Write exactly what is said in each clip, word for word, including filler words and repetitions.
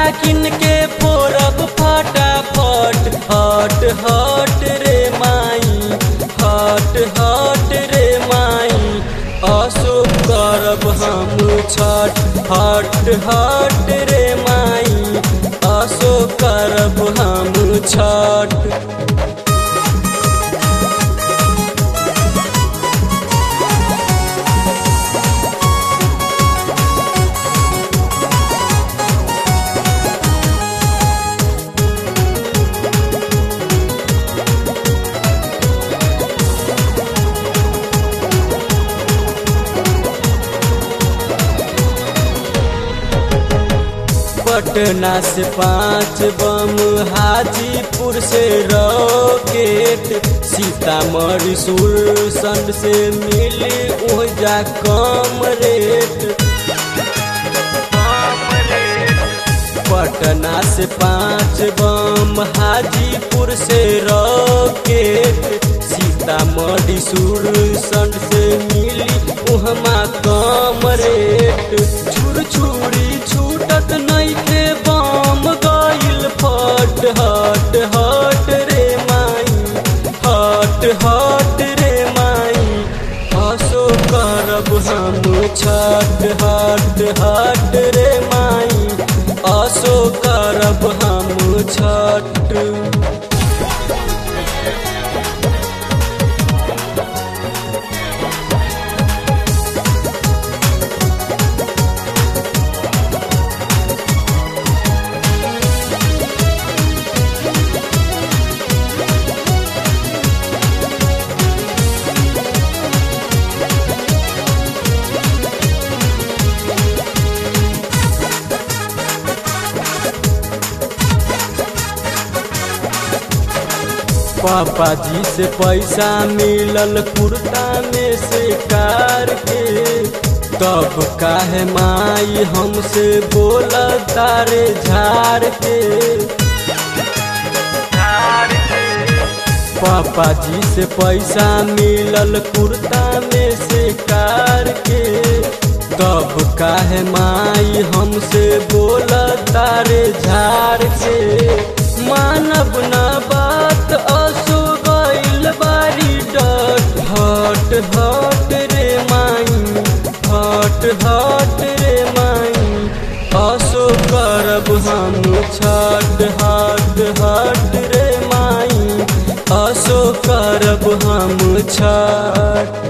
किन के फोरब फटाफट हट हट रे माई हट हट रे माई असो करब हम छठ हट हट रे माई असो करब हम छठ। पटना से पाँच बम हाजीपुर से रॉकेट सीतामढ़ी सुरसंड से मिली ओजा कम रेट। पटना से पाँच बम हाजीपुर से रॉकेट सीतामढ़ी सुरसंड से मिली उहमा कम रेट। छुर छुरी छूटत नइखे बम गइल फट हट हट रे माई हट हट रे माई असो करब हम छठ हट हट रे माई असो करब हम छठ। पापा जी से पैसा मिलल कुर्ता में से कार के तब काहे माई हमसे बोला तारे झाड़ के। पापा जी से पैसा मिलल कुर्ता में से कार के तब काहे माई हमसे बोला तारे झाड़ के। मानब ना बात असो गइल बारी डट हट हट रे माई हट हट रे माई असो करब हम छठ हट हट रे माई असो करब हम छठ।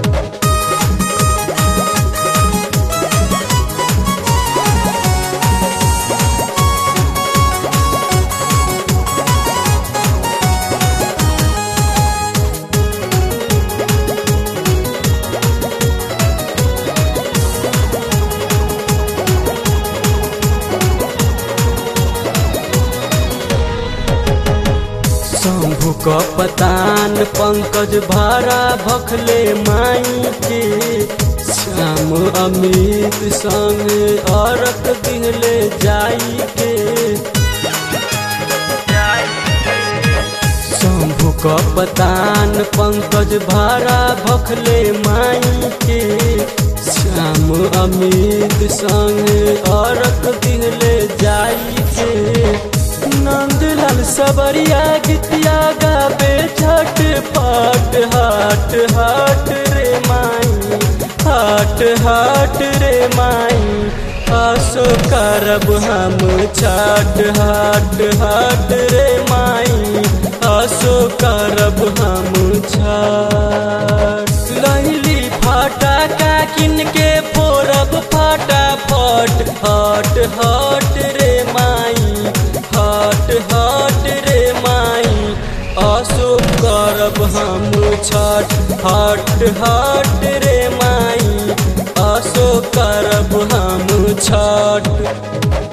शंभु कप्तान पंकज भारा भखले माई के श्याम अमित संग अरक दिहले जाई के। शंभु कप्तान पंकज भारा भखले माई के श्याम अमित संग अरक दिहले जाई के। नंदलाल सबरिया गीतिया गावे छठ पाट हट हट रे माई हट हट रे माई असो करब हम छठ हट हट रे माई असो करब हम छठ। लहली फटाका किन के फोरब फटाफट हट हट रे माई हट हट रे माई असो करब हम छठ हट हट रे माई असो करब हम छठ।